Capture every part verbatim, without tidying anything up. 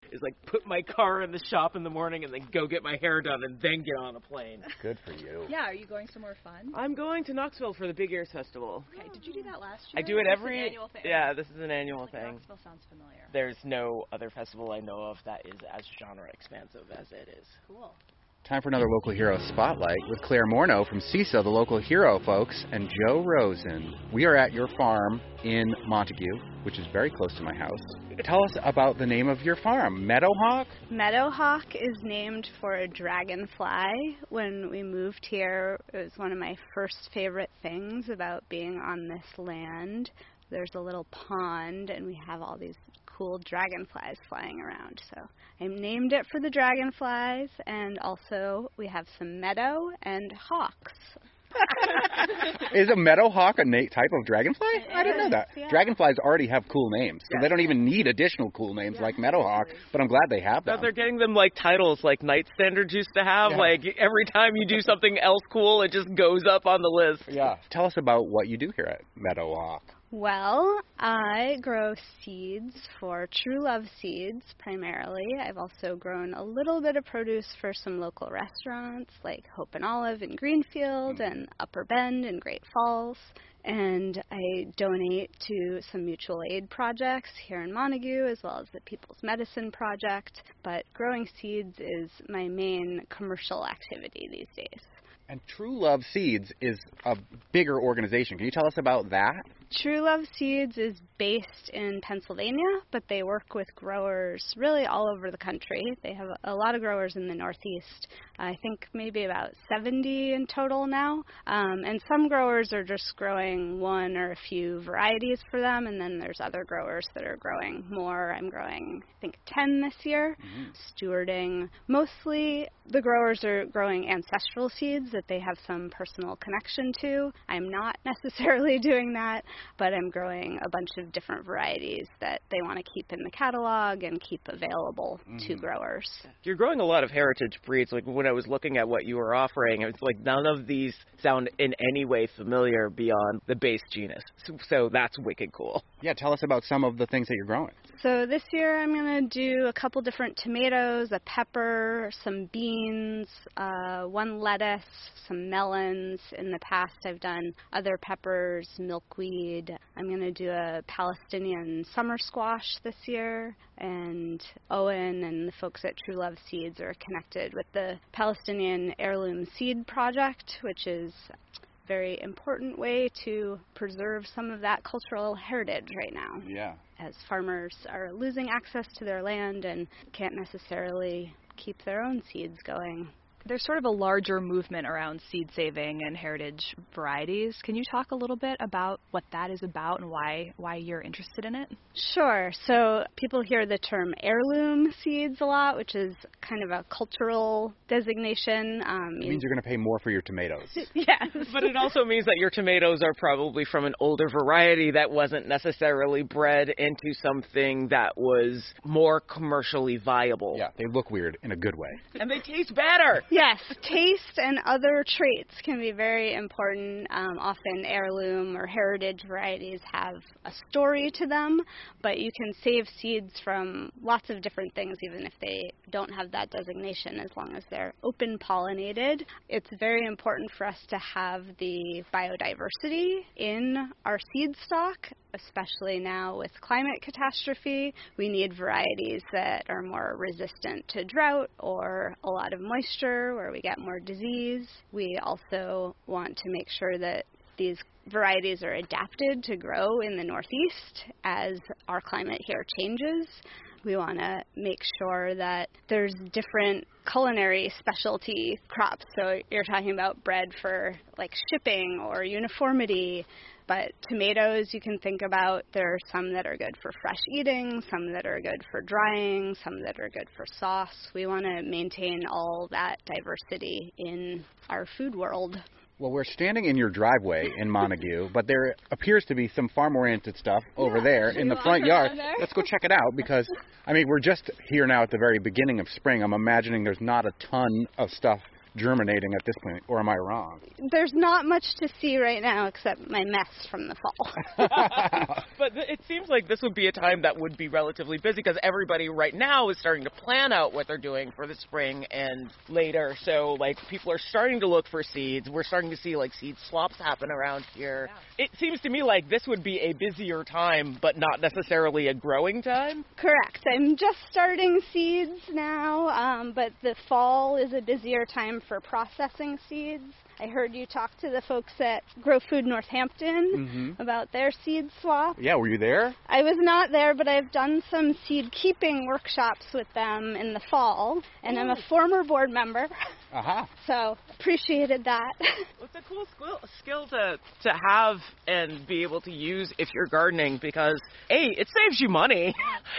is like put my car in the shop in the morning and then go get my hair done and then get on a plane. Good for you. Yeah, are you going somewhere fun? I'm going to Knoxville for the Big Ears Festival. Okay, did you do that last year? I do it every... An annual thing. Yeah, this is an annual like thing. Knoxville sounds familiar. There's no other festival I know of that is as genre expansive as it is. Cool. Time for another Local Hero Spotlight with Claire Morneau from C I S O, the local hero, folks, and Joe Rosen. We are at your farm in Montague, which is very close to my house. Tell us about the name of your farm, Meadowhawk? Meadowhawk is named for a dragonfly. When we moved here, it was one of my first favorite things about being on this land. There's a little pond, and we have all these cool dragonflies flying around. So I named it for the dragonflies, and also we have some meadow and hawks. Is a meadowhawk a na- type of dragonfly? It I didn't know is, that. yeah. Dragonflies already have cool names, so Yeah. they don't even need additional cool names Yeah. like meadowhawk, but I'm glad they have Now them. they're getting them like titles like Night Standards used to have. Yeah. Like every time you do something else cool, it just goes up on the list. Yeah. Tell us about what you do here at Meadowhawk. Well, I grow seeds for True Love Seeds primarily. I've also grown a little bit of produce for some local restaurants like Hope and Olive in Greenfield and Upper Bend in Great Falls. And I donate to some mutual aid projects here in Montague as well as the People's Medicine Project. But growing seeds is my main commercial activity these days. And True Love Seeds is a bigger organization. Can you tell us about that? True Love Seeds is based in Pennsylvania, but they work with growers really all over the country. They have a lot of growers in the Northeast. I think maybe about seventy in total now. Um, and some growers are just growing one or a few varieties for them, and then there's other growers that are growing more. I'm growing, I think, ten this year, mm-hmm. stewarding. Mostly the growers are growing ancestral seeds that they have some personal connection to. I'm not necessarily doing that, but I'm growing a bunch of different varieties that they want to keep in the catalog and keep available mm-hmm. to growers. You're growing a lot of heritage breeds. Like when I was looking at what you were offering, it's like none of these sound in any way familiar beyond the base genus. So, so that's wicked cool. Yeah, tell us about some of the things that you're growing. So this year I'm going to do a couple different tomatoes, a pepper, some beans, uh, one lettuce, some melons. In the past I've done other peppers, milkweed. I'm going to do a Palestinian summer squash this year. And Owen and the folks at True Love Seeds are connected with the Palestinian Heirloom Seed Project, which is very important way to preserve some of that cultural heritage right now. Yeah. As farmers are losing access to their land and can't necessarily keep their own seeds going. There's sort of a larger movement around seed saving and heritage varieties. Can you talk a little bit about what that is about and why why you're interested in it? Sure. So people hear the term heirloom seeds a lot, which is kind of a cultural designation. Um, it means you're going to pay more for your tomatoes. Yes. But it also means that your tomatoes are probably from an older variety that wasn't necessarily bred into something that was more commercially viable. Yeah, they look weird in a good way. And they taste better. Yes, taste and other traits can be very important. Um, often heirloom or heritage varieties have a story to them, but you can save seeds from lots of different things even if they don't have that designation as long as they're open pollinated. It's very important for us to have the biodiversity in our seed stock, especially now with climate catastrophe. We need varieties that are more resistant to drought or a lot of moisture where we get more disease. We also want to make sure that these varieties are adapted to grow in the Northeast as our climate here changes. We want to make sure that there's different culinary specialty crops. So you're talking about bread for like shipping or uniformity. But tomatoes, you can think about, there are some that are good for fresh eating, some that are good for drying, some that are good for sauce. We want to maintain all that diversity in our food world. Well, we're standing in your driveway in Montague, but there appears to be some farm-oriented stuff over yeah, there in the front yard. Let's go check it out because, I mean, we're just here now at the very beginning of spring. I'm imagining there's not a ton of stuff germinating at this point, or am I wrong? There's not much to see right now except my mess from the fall. But th- it seems like this would be a time that would be relatively busy because everybody right now is starting to plan out what they're doing for the spring and later. So, like, people are starting to look for seeds. We're starting to see, like, seed swaps happen around here. Yeah. It seems to me like this would be a busier time, but not necessarily a growing time. Correct. I'm just starting seeds now, um, but the fall is a busier time for processing seeds. I heard you talk to the folks at Grow Food Northampton mm-hmm. about their seed swap. Yeah, were you there? I was not there, but I've done some seed keeping workshops with them in the fall, and Ooh. I'm a former board member. Uh-huh. So appreciated that. It's a cool skill, skill to, to have and be able to use if you're gardening because, A, it saves you money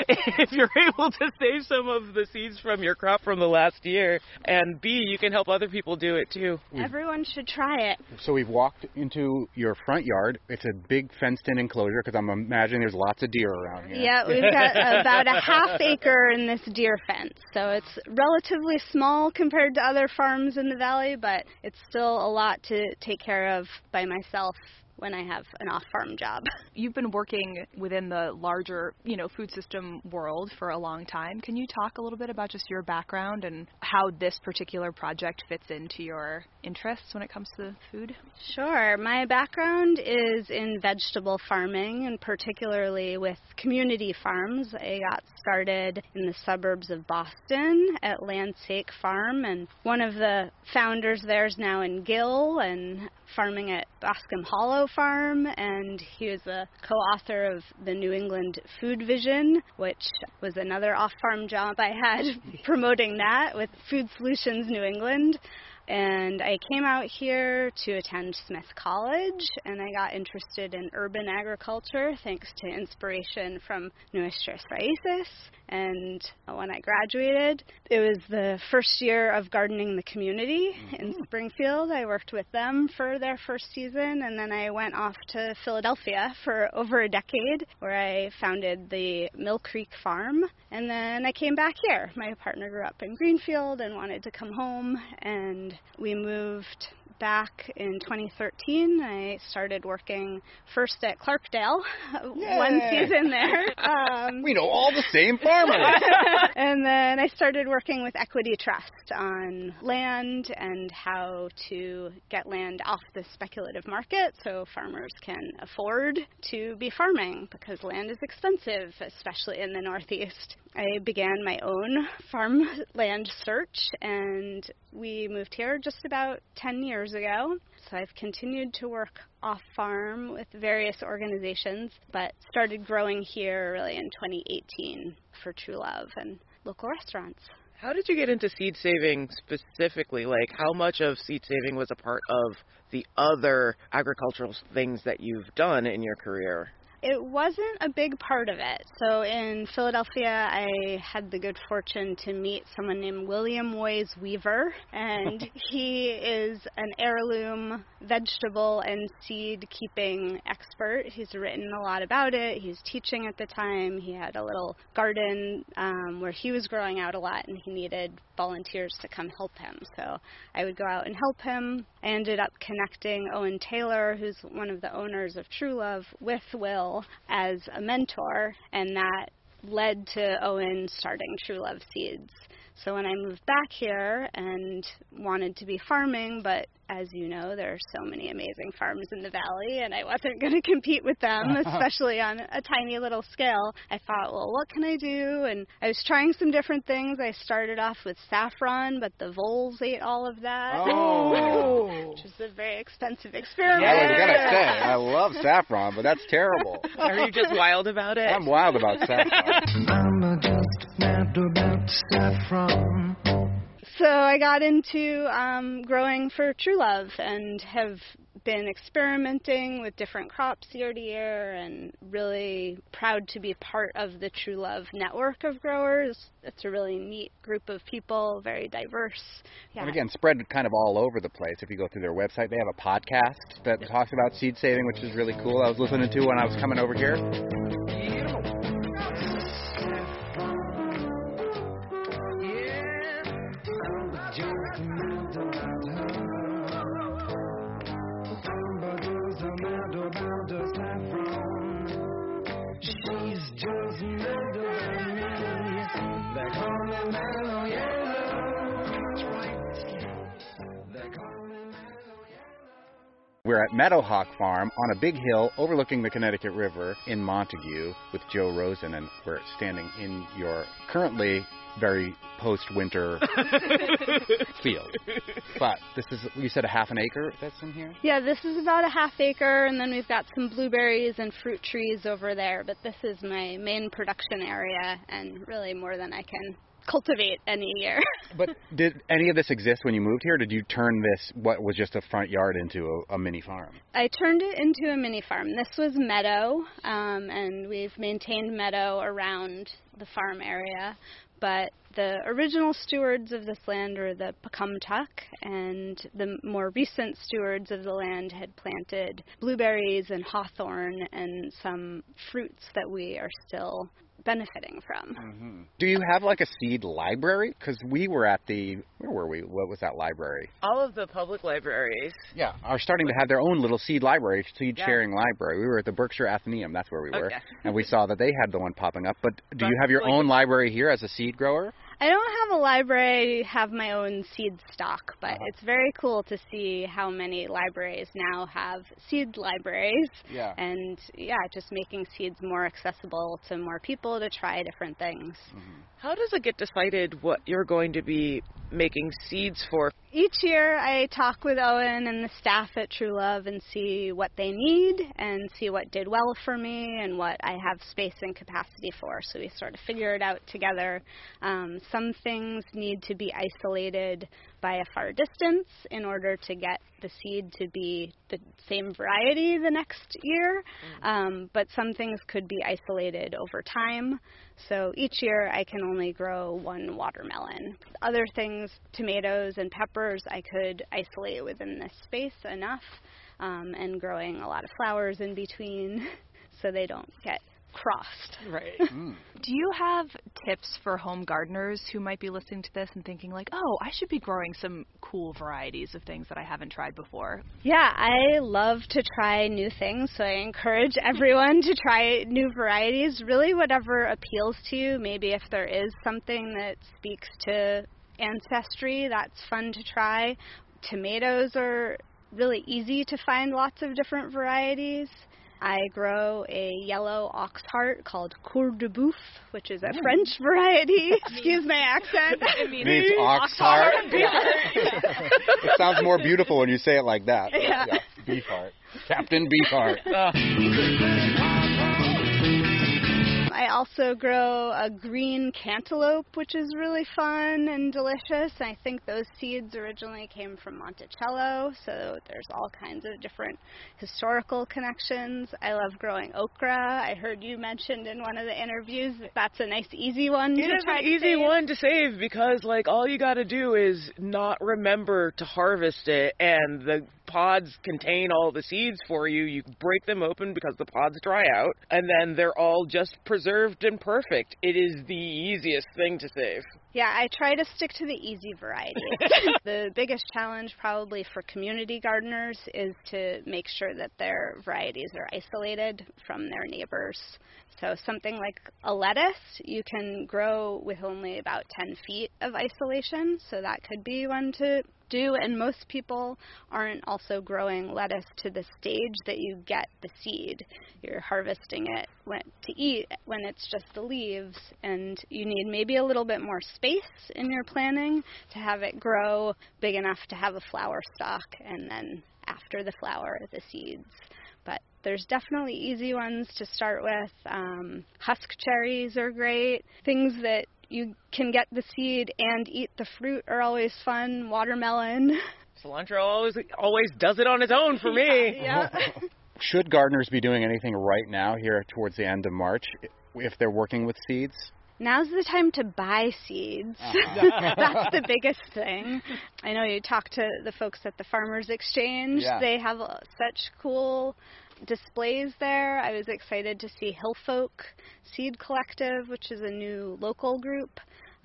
if you're able to save some of the seeds from your crop from the last year, and B, you can help other people do it too. Everyone should try it. So we've walked into your front yard. It's a big fenced-in enclosure because I'm imagining there's lots of deer around here. Yeah, we've got about a half acre in this deer fence, so it's relatively small compared to other farms in the valley, but it's still a lot to take care of by myself when I have an off-farm job. You've been working within the larger, you know, food system world for a long time. Can you talk a little bit about just your background and how this particular project fits into your interests when it comes to food? Sure. My background is in vegetable farming, and particularly with community farms. I got started in the suburbs of Boston at Landsake Farm, and one of the founders there is now in Gill and farming at Boscombe Hollow Farm, and he was a co-author of the New England Food Vision, which was another off-farm job I had promoting that with Food Solutions New England. And I came out here to attend Smith College, and I got interested in urban agriculture thanks to inspiration from Nuestras Raíces. And when I graduated, it was the first year of Gardening the Community in Springfield. I worked with them for their first season, and then I went off to Philadelphia for over a decade, where I founded the Mill Creek Farm. And then I came back here. My partner grew up in Greenfield and wanted to come home, and we moved back in twenty thirteen. I started working first at Clarkdale, Yay. one season there. Um, we know all the same farmers. And then I started working with Equity Trust on land and how to get land off the speculative market so farmers can afford to be farming because land is expensive, especially in the Northeast. I began my own farmland search, and we moved here just about ten years ago. So I've continued to work off-farm with various organizations, but started growing here really in twenty eighteen for True Love and local restaurants. How did you get into seed saving specifically? Like, how much of seed saving was a part of the other agricultural things that you've done in your career? It wasn't a big part of it. So in Philadelphia, I had the good fortune to meet someone named William Woys Weaver, and he is an heirloom vegetable and seed keeping expert. He's written a lot about it. He's teaching at the time. He had a little garden um, where he was growing out a lot, and he needed volunteers to come help him. So I would go out and help him. I ended up connecting Owen Taylor, who's one of the owners of True Love, with Will as a mentor, and that led to Owen starting True Love Seeds. So when I moved back here and wanted to be farming, but as you know, there are so many amazing farms in the valley, and I wasn't going to compete with them, especially on a tiny little scale. I thought, well, what can I do? And I was trying some different things. I started off with saffron, but the voles ate all of that, oh. which was a very expensive experiment. Yeah, I was going to say, I love saffron, but that's terrible. Are you just wild about it? I'm wild about saffron. I'm just mad about saffron. So I got into um, growing for True Love and have been experimenting with different crops year to year, and really proud to be part of the True Love network of growers. It's a really neat group of people, very diverse. Yeah. And again, spread kind of all over the place. If you go through their website, they have a podcast that talks about seed saving, which is really cool. I was listening to when I was coming over here. Just a me mellow yellow. That's right. They call me mellow yellow. We're at Meadowhawk Farm on a big hill overlooking the Connecticut River in Montague with Joe Rosen, and we're standing in your currently very post-winter field. But this is, you said a half an acre that's in here? Yeah, this is about a half acre, and then we've got some blueberries and fruit trees over there, but this is my main production area, and really more than I can cultivate any year. But did any of this exist when you moved here? Or did you turn this, what was just a front yard, into a, a mini farm? I turned it into a mini farm. This was meadow, um, and we've maintained meadow around the farm area. But the original stewards of this land were the Pecumtuck, and the more recent stewards of the land had planted blueberries and hawthorn and some fruits that we are still benefiting from. Mm-hmm. Do you have like a seed library? Because we were at the, where were we? What was that library? All of the public libraries. Yeah, are starting to have their own little seed library, seed Yeah. sharing library. We were at the Berkshire Athenaeum, that's where we were, Okay. and we saw that they had the one popping up. But do you That's have your like- own library here as a seed grower? I don't have a library, I have my own seed stock, but Uh-huh. it's very cool to see how many libraries now have seed libraries. Yeah. And yeah, just making seeds more accessible to more people to try different things. How does it get decided what you're going to be making seeds for? Each year I talk with Owen and the staff at True Love and see what they need and see what did well for me and what I have space and capacity for. So we sort of figure it out together. Um, some things need to be isolated by a far distance in order to get the seed to be the same variety the next year. Um, but some things could be isolated over time. So each year I can only grow one watermelon. Other things, tomatoes and peppers, I could isolate within this space enough, um, and growing a lot of flowers in between so they don't get crossed. Right. Mm. Do you have tips for home gardeners who might be listening to this and thinking like, oh, I should be growing some cool varieties of things that I haven't tried before? Yeah, I love to try new things, so I encourage everyone to try new varieties. Really, whatever appeals to you. Maybe if there is something that speaks to ancestry, that's fun to try. Tomatoes are really easy to find lots of different varieties. I grow a yellow ox heart called Cour de Boeuf, which is a French variety. Excuse my accent. It means, Means ox heart. It sounds more beautiful when you say it like that. Yeah. Beef heart. Captain Beefheart. I also grow a green cantaloupe, which is really fun and delicious. I think those seeds originally came from Monticello, so there's all kinds of different historical connections. I love growing okra. I heard you mentioned in one of the interviews that that's a nice, easy one It to is try an to easy save. one to save because, like, all you got to do is not remember to harvest it, and the pods contain all the seeds for you. You break them open because the pods dry out, and then they're all just preserved and perfect. It is the easiest thing to save. Yeah, I try to stick to the easy varieties. The biggest challenge probably for community gardeners is to make sure that their varieties are isolated from their neighbors. So something like a lettuce, you can grow with only about ten feet of isolation, so that could be one to do. And most people aren't also growing lettuce to the stage that you get the seed. You're harvesting it when, to eat when it's just the leaves, and you need maybe a little bit more space in your planning to have it grow big enough to have a flower stalk, and then after the flower, the seeds. But there's definitely easy ones to start with. Um, husk cherries are great. Things that you can get the seed and eat the fruit are always fun. Watermelon. Cilantro always always does it on its own for me. Yeah. Should gardeners be doing anything right now here towards the end of March if they're working with seeds? Now's the time to buy seeds. Uh-huh. That's the biggest thing. I know you talk to the folks at the Farmers Exchange. Yeah. They have uh, such cool displays there. I was excited to see Hillfolk Seed Collective, which is a new local group.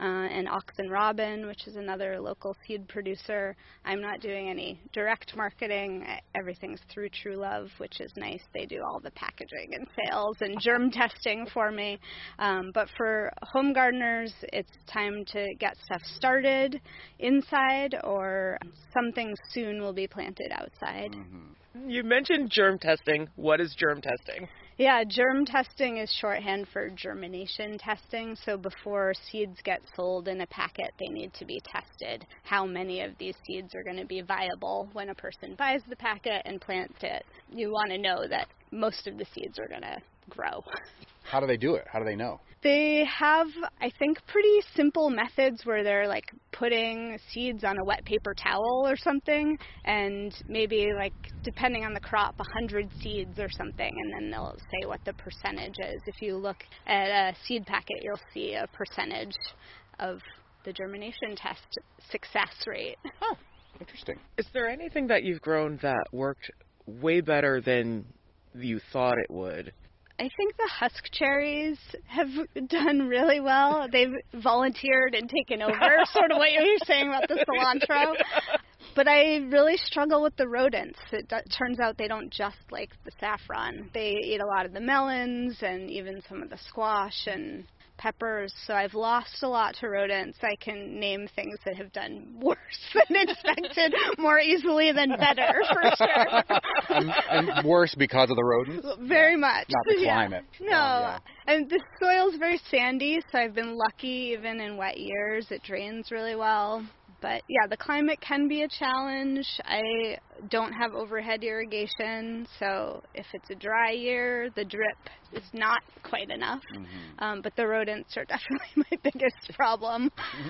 uh, and Oxen Robin, which is another local seed producer. I'm not doing any direct marketing. Everything's through True Love, which is nice. They do all the packaging and sales and germ testing for me. Um, but for home gardeners, it's time to get stuff started inside, or something soon will be planted outside. Mm-hmm. You mentioned germ testing. What is germ testing? Yeah, germ testing is shorthand for germination testing. So before seeds get sold in a packet, they need to be tested. How many of these seeds are going to be viable when a person buys the packet and plants it? You want to know that most of the seeds are going to grow. How do they do it? How do they know? They have, I think, pretty simple methods where they're like putting seeds on a wet paper towel or something, and maybe like, depending on the crop, a hundred seeds or something, and then they'll say what the percentage is. If you look at a seed packet, you'll see a percentage of the germination test success rate. Oh, interesting. Is there anything that you've grown that worked way better than you thought it would? I think the husk cherries have done really well. They've volunteered and taken over, sort of what you were saying about the cilantro. But I really struggle with the rodents. It d- turns out they don't just like the saffron. They eat a lot of the melons and even some of the squash and peppers, so I've lost a lot to rodents. I can name things that have done worse than expected more easily than better, for sure. and, and worse because of the rodents? Very much. Not the Yeah. climate. No. Oh, yeah. And the soil's very sandy, so I've been lucky even in wet years. It drains really well. But yeah, the climate can be a challenge. I don't have overhead irrigation, so if it's a dry year, the drip is not quite enough. Mm-hmm. Um, but the rodents are definitely my biggest problem.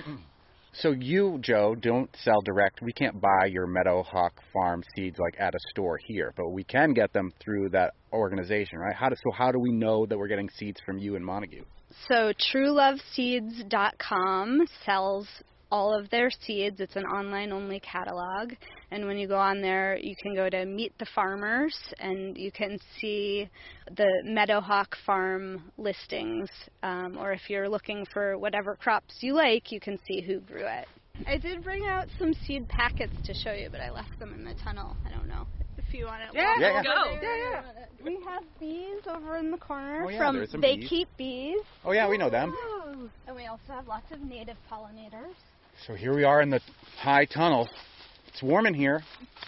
So you, Joe, don't sell direct. We can't buy your Meadowhawk Farm seeds like at a store here, but we can get them through that organization, right? How do, so how do we know that we're getting seeds from you in Montague? So true love seeds dot com sells all of their seeds. It's an online-only catalog. And when you go on there, you can go to Meet the Farmers, and you can see the Meadowhawk Farm listings. Um, or if you're looking for whatever crops you like, you can see who grew it. I did bring out some seed packets to show you, but I left them in the tunnel. I don't know if you want to Yeah, walk yeah, over yeah. there. Yeah, We have bees over in the corner Oh, yeah, from there's some They bees. Keep Bees. Oh, yeah, we know them. And we also have lots of native pollinators. So here we are in the high tunnel. It's warm in here.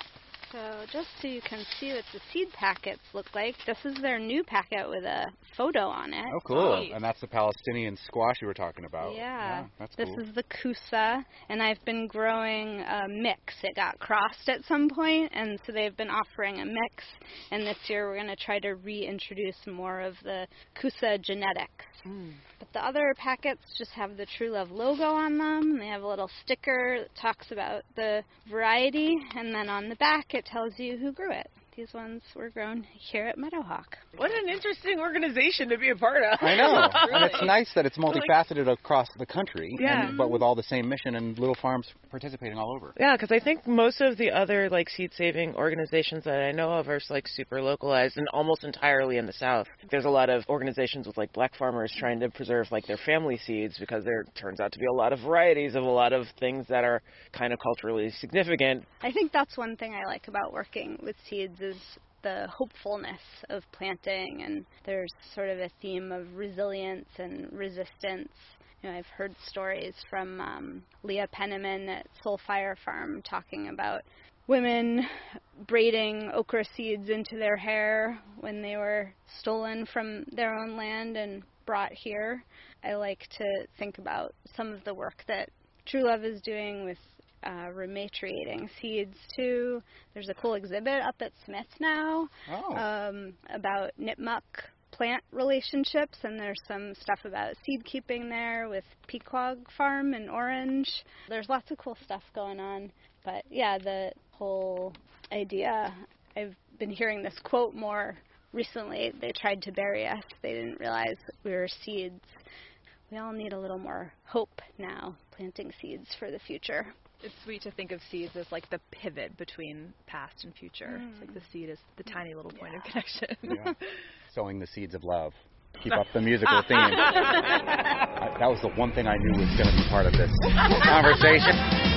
So just so you can see what the seed packets look like, this is their new packet with a photo on it. Oh, cool. And that's the Palestinian squash you were talking about. Yeah, that's this cool. is the Kusa, and I've been growing a mix. It got crossed at some point, and so they've been offering a mix, and this year we're going to try to reintroduce more of the Kusa genetics. Mm. But the other packets just have the True Love logo on them, and they have a little sticker that talks about the variety, and then on the back it tells you who grew it. These ones were grown here at Meadowhawk. What an interesting organization to be a part of. I know. And Really. it's nice that it's multifaceted across the country, Yeah. and, but with all the same mission and little farms participating all over. Yeah, because I think most of the other like seed saving organizations that I know of are like super localized and almost entirely in the South. There's a lot of organizations with like black farmers trying to preserve like their family seeds because there turns out to be a lot of varieties of a lot of things that are kind of culturally significant. I think that's one thing I like about working with seeds is the hopefulness of planting, and there's sort of a theme of resilience and resistance. You know, I've heard stories from um, Leah Penniman at Soul Fire Farm talking about women braiding okra seeds into their hair when they were stolen from their own land and brought here. I like to think about some of the work that True Love is doing with uh, rematriating seeds too. There's a cool exhibit up at Smith now Oh. um, about Nipmuc plant relationships, and there's some stuff about seed keeping there with Pequog Farm in Orange. There's lots of cool stuff going on. But yeah, the whole idea, I've been hearing this quote more recently. They tried to bury us. They didn't realize we were seeds. We all need a little more hope now, planting seeds for the future. It's sweet to think of seeds as like the pivot between past and future. Mm. It's like the seed is the tiny little point of Yeah. connection. Yeah. Sowing the seeds of love. Keep up the musical theme. I, that was the one thing I knew was going to be part of this conversation.